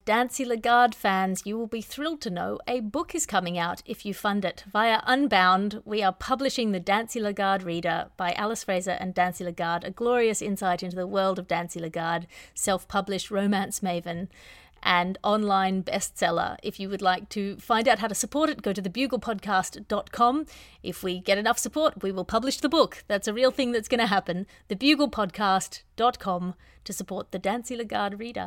Dancy Lagarde fans, you will be thrilled to know a book is coming out if you fund it. Via Unbound, we are publishing the Dancy Lagarde Reader by Alice Fraser and Dancy Lagarde, a glorious insight into the world of Dancy Lagarde, self-published romance maven and online bestseller. If you would like to find out how to support it, go to thebuglepodcast.com. If we get enough support, we will publish the book. That's a real thing that's going to happen. Thebuglepodcast.com to support the Dancy Lagarde Reader.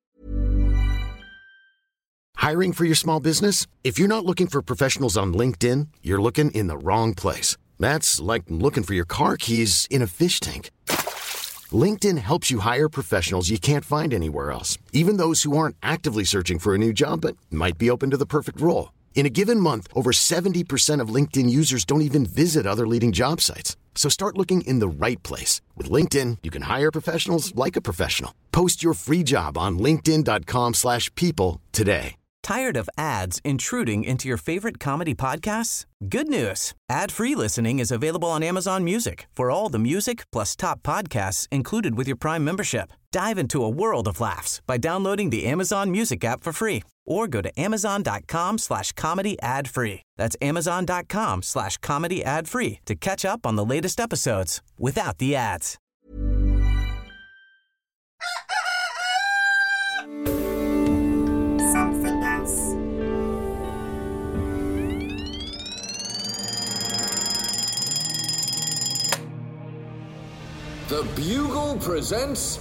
Hiring for your small business? If you're not looking for professionals on LinkedIn, you're looking in the wrong place. That's like looking for your car keys in a fish tank. LinkedIn helps you hire professionals you can't find anywhere else, even those who aren't actively searching for a new job but might be open to the perfect role. In a given month, over 70% of LinkedIn users don't even visit other leading job sites. So start looking in the right place. With LinkedIn, you can hire professionals like a professional. Post your free job on linkedin.com/people today. Tired of ads intruding into your favorite comedy podcasts? Good news. Ad-free listening is available on Amazon Music for all the music plus top podcasts included with your Prime membership. Dive into a world of laughs by downloading the Amazon Music app for free or go to amazon.com/comedy ad-free. That's amazon.com/comedy ad-free to catch up on the latest episodes without the ads. The Bugle presents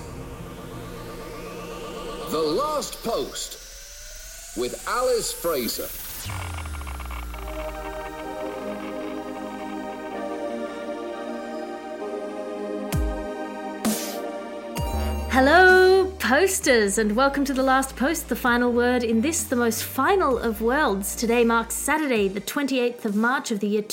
The Last Post with Alice Fraser. Hello, posters, and welcome to The Last Post, the final word in this, the most final of worlds. Today marks Saturday, the 28th of March of the year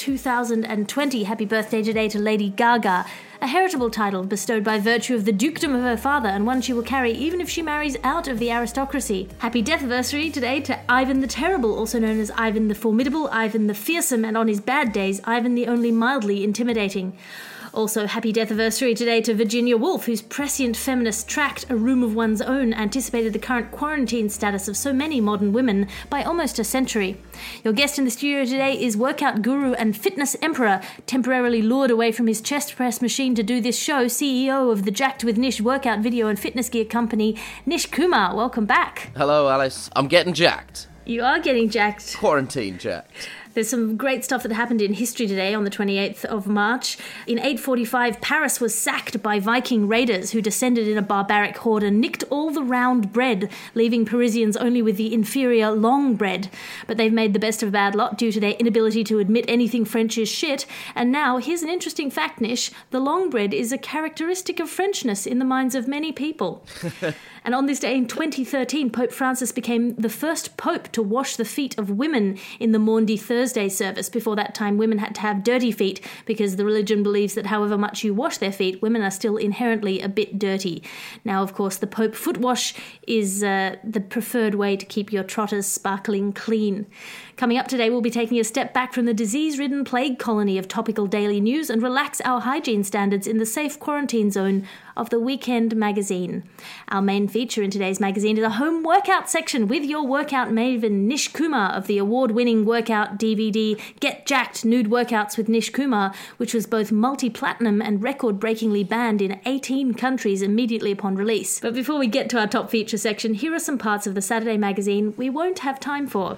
2020. Happy birthday today to Lady Gaga, a heritable title bestowed by virtue of the dukedom of her father, and one she will carry even if she marries out of the aristocracy. Happy death-versary today to Ivan the Terrible, also known as Ivan the Formidable, Ivan the Fearsome, and on his bad days, Ivan the only mildly intimidating. Also, happy death-versary today to Virginia Woolf, whose prescient feminist tract, A Room of One's Own, anticipated the current quarantine status of so many modern women by almost a century. Your guest in the studio today is workout guru and fitness emperor, temporarily lured away from his chest press machine to do this show, CEO of the Jacked with Nish workout video and fitness gear company, Nish Kumar. Welcome back. Hello, Alice. I'm getting jacked. You are getting jacked. Quarantine jacked. There's some great stuff that happened in history today on the 28th of March. In 845, Paris was sacked by Viking raiders who descended in a barbaric horde and nicked all the round bread, leaving Parisians only with the inferior long bread. But they've made the best of a bad lot due to their inability to admit anything French is shit. And now, here's an interesting fact, Nish. The long bread is a characteristic of Frenchness in the minds of many people. And on this day in 2013, Pope Francis became the first pope to wash the feet of women in the Maundy Thursday service. Before that time, women had to have dirty feet because the religion believes that however much you wash their feet, women are still inherently a bit dirty. Now, of course, the Pope foot wash is the preferred way to keep your trotters sparkling clean. Coming up today, we'll be taking a step back from the disease-ridden plague colony of topical daily news and relax our hygiene standards in the safe quarantine zone of the Weekend magazine. Our main feature in today's magazine is a home workout section with your workout maven Nish Kumar of the award-winning workout DVD Get Jacked Nude Workouts with Nish Kumar, which was both multi-platinum and record-breakingly banned in 18 countries immediately upon release. But before we get to our top feature section, here are some parts of the Saturday magazine we won't have time for.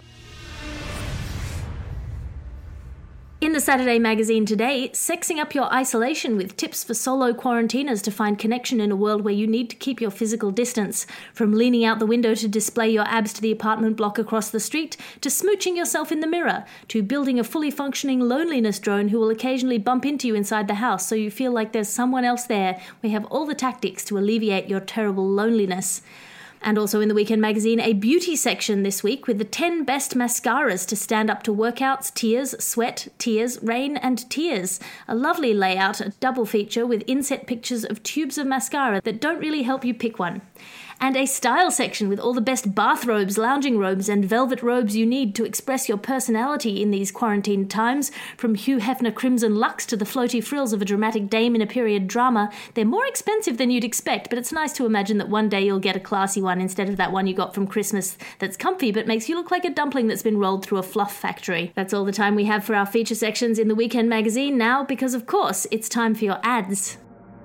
In the Saturday magazine today, sexing up your isolation with tips for solo quarantiners to find connection in a world where you need to keep your physical distance. From leaning out the window to display your abs to the apartment block across the street, to smooching yourself in the mirror, to building a fully functioning loneliness drone who will occasionally bump into you inside the house so you feel like there's someone else there. We have all the tactics to alleviate your terrible loneliness. And also in the Weekend magazine, a beauty section this week with the 10 best mascaras to stand up to workouts, tears, sweat, tears, rain and tears. A lovely layout, a double feature with inset pictures of tubes of mascara that don't really help you pick one. and a style section with all the best bathrobes, lounging robes, and velvet robes you need to express your personality in these quarantine times. From Hugh Hefner Crimson Luxe to the floaty frills of a dramatic dame in a period drama, they're more expensive than you'd expect, but it's nice to imagine that one day you'll get a classy one instead of that one you got from Christmas that's comfy but makes you look like a dumpling that's been rolled through a fluff factory. That's all the time we have for our feature sections in the Weekend magazine now, because of course it's time for your ads.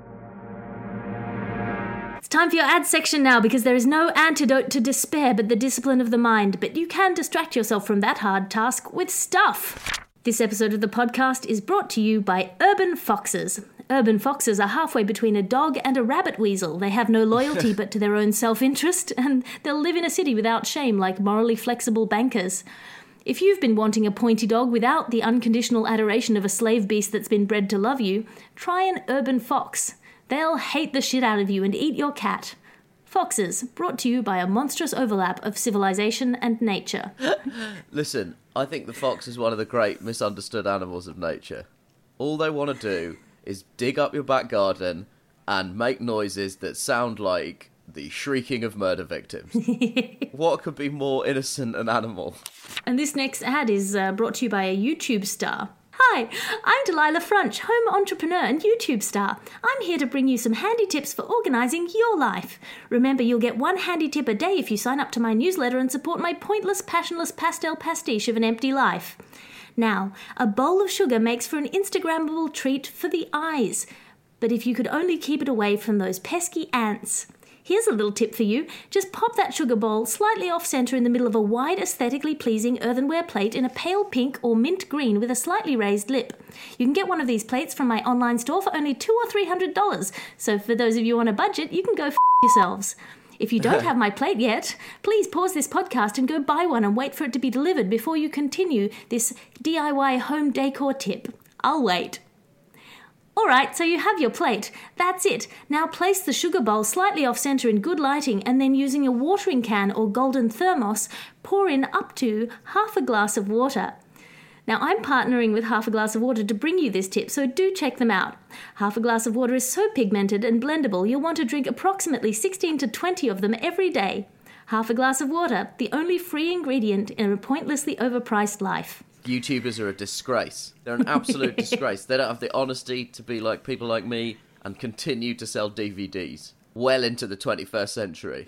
It's time for your ads section now, because there is no antidote to despair but the discipline of the mind, but you can distract yourself from that hard task with stuff. This episode of the podcast is brought to you by Urban Foxes. Urban foxes are halfway between a dog and a rabbit weasel. They have no loyalty but to their own self-interest, and they'll live in a city without shame like morally flexible bankers. If you've been wanting a pointy dog without the unconditional adoration of a slave beast that's been bred to love you, try an urban fox. They'll hate the shit out of you and eat your cat. Foxes, brought to you by a monstrous overlap of civilization and nature. Listen, I think the fox is one of the great misunderstood animals of nature. All they want to do is dig up your back garden and make noises that sound like the shrieking of murder victims. What could be more innocent an animal? And this next ad is brought to you by a YouTube star. Hi, I'm Delilah Frunch, home entrepreneur and YouTube star. I'm here to bring you some handy tips for organising your life. Remember, you'll get one handy tip a day if you sign up to my newsletter and support my pointless, passionless pastel pastiche of an empty life. Now, a bowl of sugar makes for an Instagrammable treat for the eyes. But if you could only keep it away from those pesky ants. Here's a little tip for you. Just pop that sugar bowl slightly off-centre in the middle of a wide, aesthetically pleasing earthenware plate in a pale pink or mint green with a slightly raised lip. You can get one of these plates from my online store for only $200 or $300. So for those of you on a budget, you can go yourselves. If you don't have my plate yet, please pause this podcast and go buy one and wait for it to be delivered before you continue this DIY home decor tip. I'll wait. Alright, so you have your plate. That's it. Now place the sugar bowl slightly off-centre in good lighting, and then using a watering can or golden thermos, pour in up to half a glass of water. Now I'm partnering with Half a Glass of Water to bring you this tip, so do check them out. Half a Glass of Water is so pigmented and blendable you'll want to drink approximately 16 to 20 of them every day. Half a Glass of Water, the only free ingredient in a pointlessly overpriced life. YouTubers are a disgrace. They're an absolute disgrace. They don't have the honesty to be like people like me and continue to sell DVDs well into the 21st century.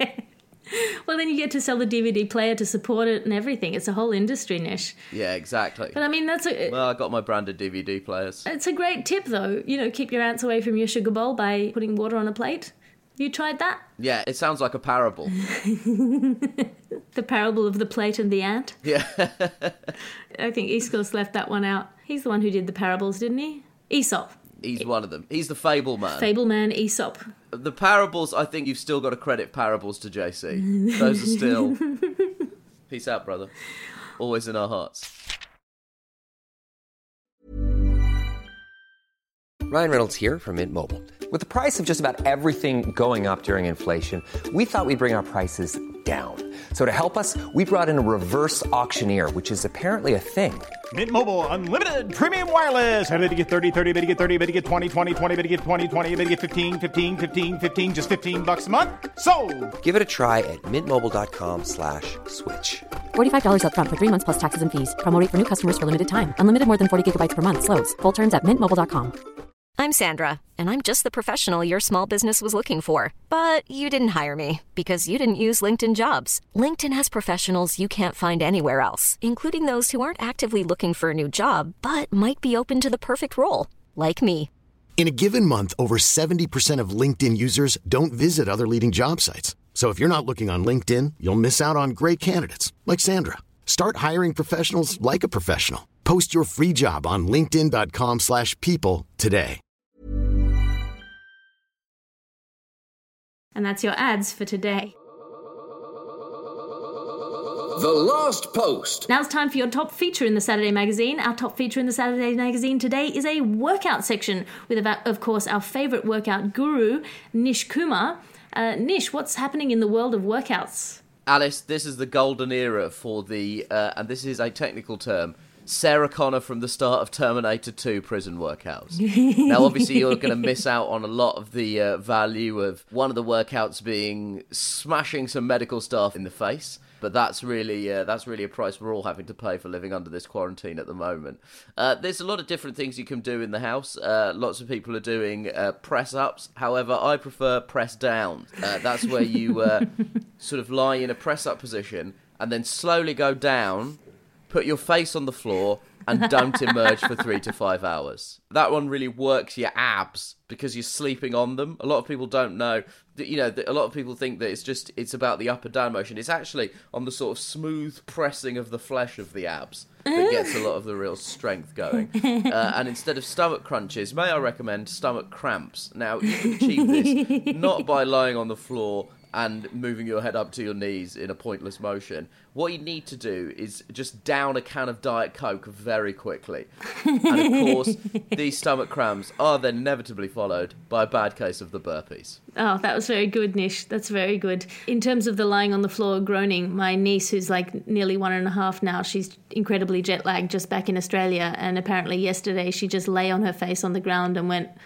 Well, then you get to sell the DVD player to support it and everything. It's a whole industry niche. Yeah, exactly. But I mean, Well, I got my branded DVD players. It's a great tip, though. You know, keep your ants away from your sugar bowl by putting water on a plate. You tried that? Yeah, it sounds like a parable. The parable of the plate and the ant? Yeah. I think Aeschylus left that one out. He's the one who did the parables, didn't he? Aesop. He's one of them. He's the fable man. Fable man, Aesop. The parables, I think you've still got to credit parables to JC. Those are still... Peace out, brother. Always in our hearts. Ryan Reynolds here from Mint Mobile. With the price of just about everything going up during inflation, we thought we'd bring our prices down. So to help us, we brought in a reverse auctioneer, which is apparently a thing. Mint Mobile Unlimited Premium Wireless. How to get 30, 30, bit to get 30, bit to get 20, 20, 20, bit to get 20, 20, bit to get 15, 15, 15, 15, just $15 a month? Sold! Give it a try at mintmobile.com/switch. $45 up front for 3 months plus taxes and fees. Promo rate for new customers for limited time. Unlimited more than 40 gigabytes per month. Slows full terms at mintmobile.com. I'm Sandra, and I'm just the professional your small business was looking for. But you didn't hire me because you didn't use LinkedIn Jobs. LinkedIn has professionals you can't find anywhere else, including those who aren't actively looking for a new job, but might be open to the perfect role, like me. In a given month, over 70% of LinkedIn users don't visit other leading job sites. So if you're not looking on LinkedIn, you'll miss out on great candidates like Sandra. Start hiring professionals like a professional. Post your free job on linkedin.com/people today. And that's your ads for today. The Last Post. Now it's time for your top feature in the Saturday Magazine. Our top feature in the Saturday Magazine today is a workout section with, of course, our favourite workout guru, Nish Kumar. Nish, what's happening in the world of workouts? Alice, this is the golden era for the, and this is a technical term, Sarah Connor from the start of Terminator 2 prison workouts. Now, obviously, you're going to miss out on a lot of the value of one of the workouts being smashing some medical staff in the face. But that's really a price we're all having to pay for living under this quarantine at the moment. There's a lot of different things you can do in the house. Lots of people are doing press-ups. However, I prefer press-down. That's where you sort of lie in a press-up position and then slowly go down, put your face on the floor, and don't emerge for 3 to 5 hours. That one really works your abs because you're sleeping on them. A lot of people don't know that, a lot of people think that it's about the up and down motion. It's actually on the sort of smooth pressing of the flesh of the abs that gets a lot of the real strength going. And instead of stomach crunches, may I recommend stomach cramps. Now, you can achieve this not by lying on the floor and moving your head up to your knees in a pointless motion. What you need to do is just down a can of Diet Coke very quickly. And of course, these stomach cramps are then inevitably followed by a bad case of the burpees. Oh, that was very good, Nish. That's very good. In terms of the lying on the floor groaning, my niece, who's like nearly 1.5 now, she's incredibly jet lagged, just back in Australia. And apparently yesterday she just lay on her face on the ground and went,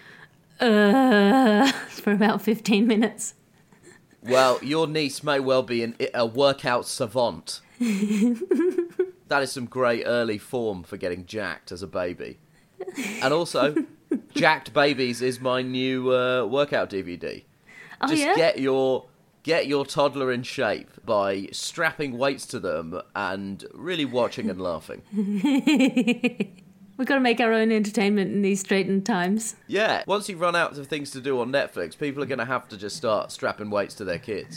for about 15 minutes. Well, your niece may well be a workout savant. That is some great early form for getting jacked as a baby. And also, Jacked Babies is my new workout DVD. Oh, Just yeah? get your toddler in shape by strapping weights to them and really watching and laughing. We've got to make our own entertainment in these straitened times. Yeah, once you run out of things to do on Netflix, people are going to have to just start strapping weights to their kids.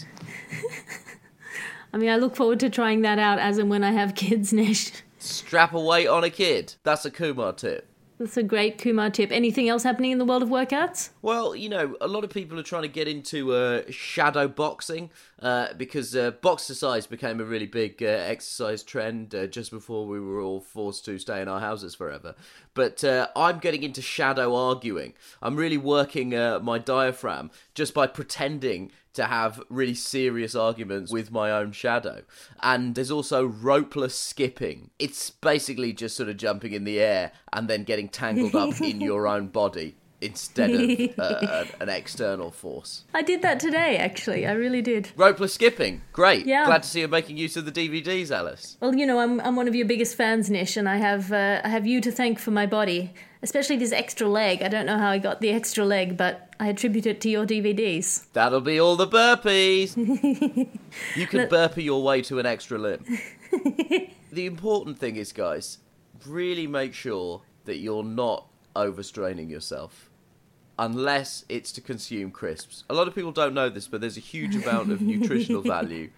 I mean, I look forward to trying that out as and when I have kids, Nish. Strap a weight on a kid. That's a Kumar tip. That's a great Kumar tip. Anything else happening in the world of workouts? Well, a lot of people are trying to get into shadow boxing because boxercise became a really big exercise trend just before we were all forced to stay in our houses forever. But I'm getting into shadow arguing. I'm really working my diaphragm just by pretending to have really serious arguments with my own shadow. And there's also ropeless skipping. It's basically just sort of jumping in the air and then getting tangled up in your own body instead of an external force. I did that today, actually. I really did. Ropeless skipping. Great. Yeah. Glad to see you're making use of the DVDs, Alice. Well, I'm one of your biggest fans, Nish, and I have you to thank for my body, especially this extra leg. I don't know how I got the extra leg, but I attribute it to your DVDs. That'll be all the burpees. You can burpee your way to an extra limb. The important thing is, guys, really make sure that you're not overstraining yourself. Unless it's to consume crisps. A lot of people don't know this, but there's a huge amount of nutritional value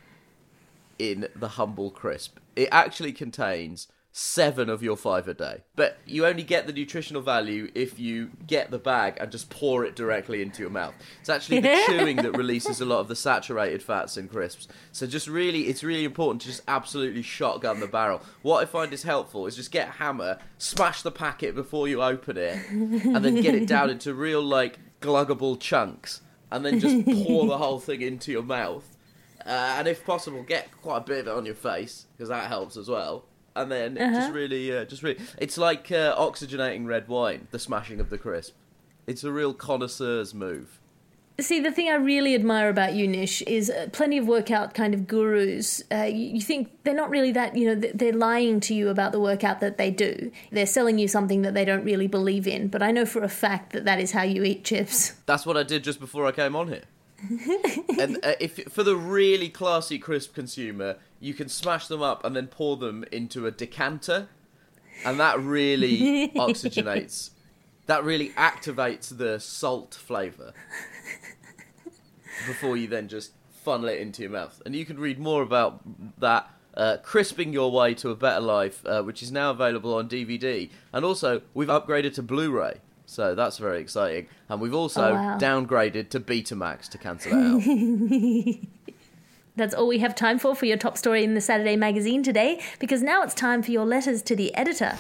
in the Humble Crisp. It actually contains 7 of your 5 a day. But you only get the nutritional value if you get the bag and just pour it directly into your mouth. It's actually the chewing that releases a lot of the saturated fats in crisps. So it's really important to just absolutely shotgun the barrel. What I find is helpful is just get a hammer, smash the packet before you open it, and then get it down into real, gluggable chunks, and then just pour the whole thing into your mouth. And if possible, get quite a bit of it on your face, because that helps as well. And then just really, it's like oxygenating red wine, the smashing of the crisp. It's a real connoisseur's move. See, the thing I really admire about you, Nish, is plenty of workout kind of gurus. You think they're not really that, they're lying to you about the workout that they do. They're selling you something that they don't really believe in. But I know for a fact that is how you eat chips. That's what I did just before I came on here. And if for the really classy crisp consumer, you can smash them up and then pour them into a decanter, and that really oxygenates. That really activates the salt flavour before you then just funnel it into your mouth. And you can read more about that, Crisping Your Way to a Better Life, which is now available on DVD. And also, we've upgraded to Blu-ray. So that's very exciting. And we've also downgraded to Betamax to cancel it out. That's all we have time for your top story in the Saturday magazine today, because now it's time for your letters to the editor.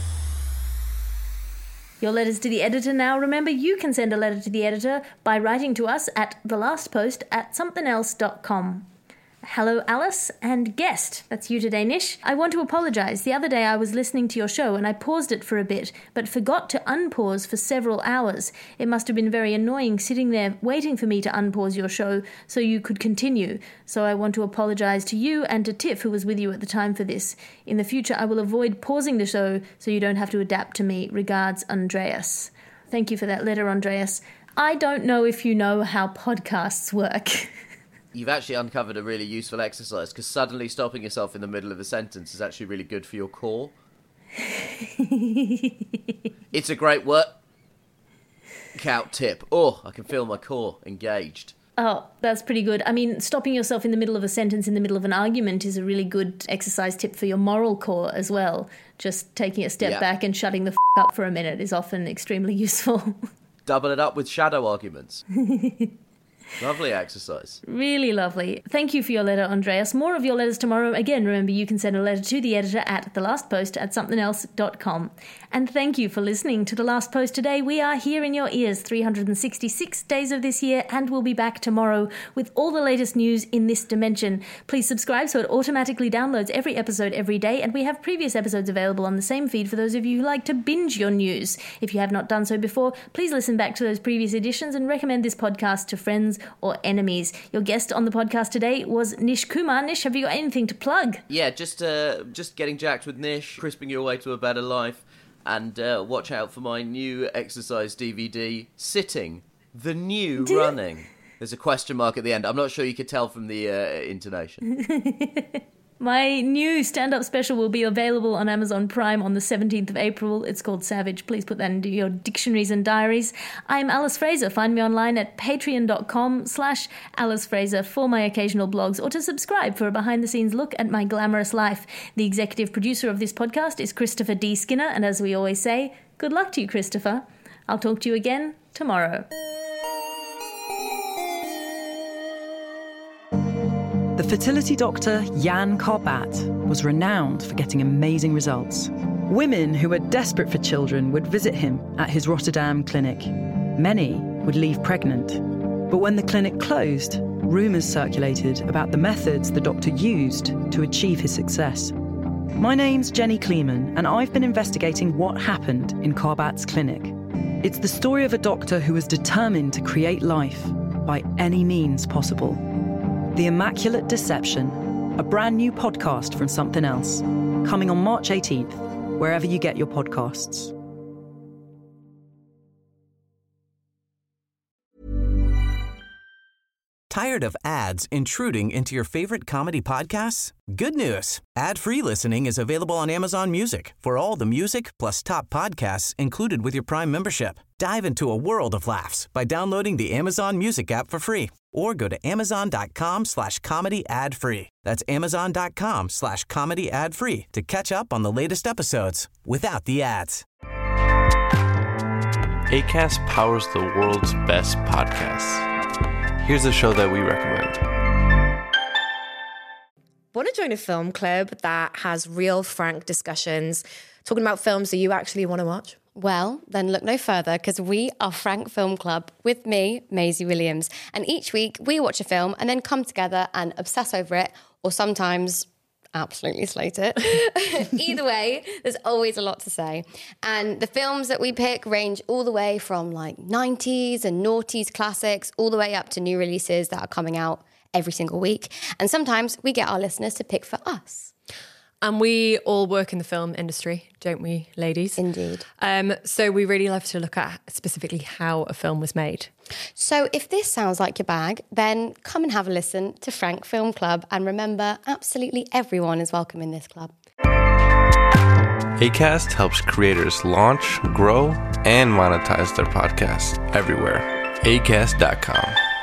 Your letters to the editor now. Remember, you can send a letter to the editor by writing to us at thelastpost@somethingelse.com. Hello, Alice, and guest. That's you today, Nish. I want to apologise. The other day I was listening to your show and I paused it for a bit, but forgot to unpause for several hours. It must have been very annoying sitting there waiting for me to unpause your show so you could continue. So I want to apologise to you and to Tiff, who was with you at the time for this. In the future, I will avoid pausing the show so you don't have to adapt to me. Regards, Andreas. Thank you for that letter, Andreas. I don't know if you know how podcasts work. You've actually uncovered a really useful exercise, because suddenly stopping yourself in the middle of a sentence is actually really good for your core. It's a great workout tip. Oh, I can feel my core engaged. Oh, that's pretty good. I mean, stopping yourself in the middle of a sentence in the middle of an argument is a really good exercise tip for your moral core as well. Just taking a step back and shutting the up for a minute is often extremely useful. Double it up with shadow arguments. Lovely exercise. Really lovely. Thank you for your letter, Andreas. More of your letters tomorrow. Again, remember you can send a letter to the editor at thelastpost@somethingelse.com. And thank you for listening to The Last Post today. We are here in your ears 366 days of this year, and we'll be back tomorrow with all the latest news in this dimension. Please subscribe so it automatically downloads every episode every day, and we have previous episodes available on the same feed for those of you who like to binge your news. If you have not done so before, please listen back to those previous editions and recommend this podcast to friends or enemies. Your guest on the podcast today was Nish Kumar. Nish, have you got anything to plug? Yeah, just getting jacked with Nish, crisping your way to a better life, and watch out for my new exercise DVD, Sitting, the New Running. There's a question mark at the end. I'm not sure you could tell from the intonation. My new stand-up special will be available on Amazon Prime on the 17th of April. It's called Savage. Please put that into your dictionaries and diaries. I'm Alice Fraser. Find me online at patreon.com/Alice Fraser for my occasional blogs or to subscribe for a behind-the-scenes look at my glamorous life. The executive producer of this podcast is Christopher D. Skinner, and as we always say, good luck to you, Christopher. I'll talk to you again tomorrow. The fertility doctor Jan Karbat was renowned for getting amazing results. Women who were desperate for children would visit him at his Rotterdam clinic. Many would leave pregnant. But when the clinic closed, rumours circulated about the methods the doctor used to achieve his success. My name's Jenny Kleeman, and I've been investigating what happened in Karbat's clinic. It's the story of a doctor who was determined to create life by any means possible. The Immaculate Deception, a brand new podcast from Something Else, coming on March 18th, wherever you get your podcasts. Tired of ads intruding into your favorite comedy podcasts? Good news. Ad-free listening is available on Amazon Music for all the music plus top podcasts included with your Prime membership. Dive into a world of laughs by downloading the Amazon Music app for free or go to amazon.com/comedy ad-free. That's amazon.com/comedy ad-free to catch up on the latest episodes without the ads. Acast powers the world's best podcasts. Here's a show that we recommend. Want to join a film club that has real, frank discussions, talking about films that you actually want to watch? Well, then look no further, because we are Frank Film Club with me, Maisie Williams. And each week we watch a film and then come together and obsess over it, or sometimes absolutely slate it. Either way, there's always a lot to say. And the films that we pick range all the way from like 90s and noughties classics, all the way up to new releases that are coming out every single week. And sometimes we get our listeners to pick for us. And we all work in the film industry, don't we, ladies? Indeed. So we really love to look at specifically how a film was made. So if this sounds like your bag, then come and have a listen to Frank Film Club. And remember, absolutely everyone is welcome in this club. Acast helps creators launch, grow, and monetize their podcasts everywhere. Acast.com.